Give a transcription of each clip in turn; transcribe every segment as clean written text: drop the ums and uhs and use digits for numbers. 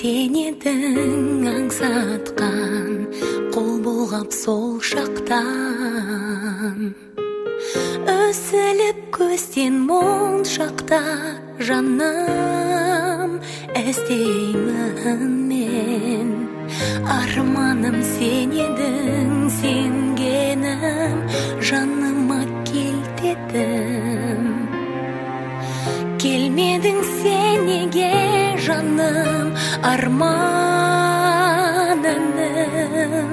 сен едің аңсатқан, қол бұлғап сол шақтан. Өсіліп көзден мұң шақта жаным іздеймін мен. Арманым сен едің, сенгенім жаныма келтедім. Келмедің сен неге жаным, арманым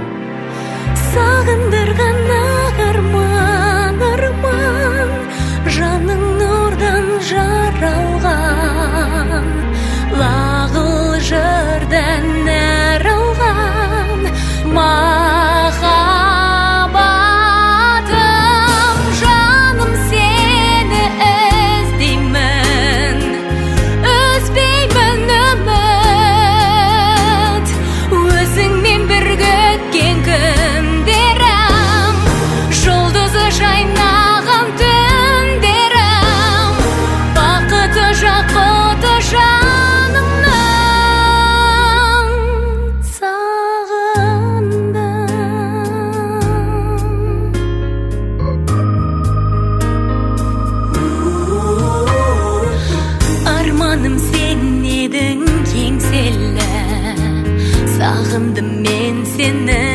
сағындырған арман, арман жаның нұрдан жаралған, лағыл жырдан нәр алған махаббатым. Жаным сені іздеймін, үзбеймін үміт, өзіңмен бірге өткен күндерім, жұлдызы жайнаған түндерім, бақыты жақұты жанымның сағындым. Арманым сен едің еңселі, сағындым мен сені.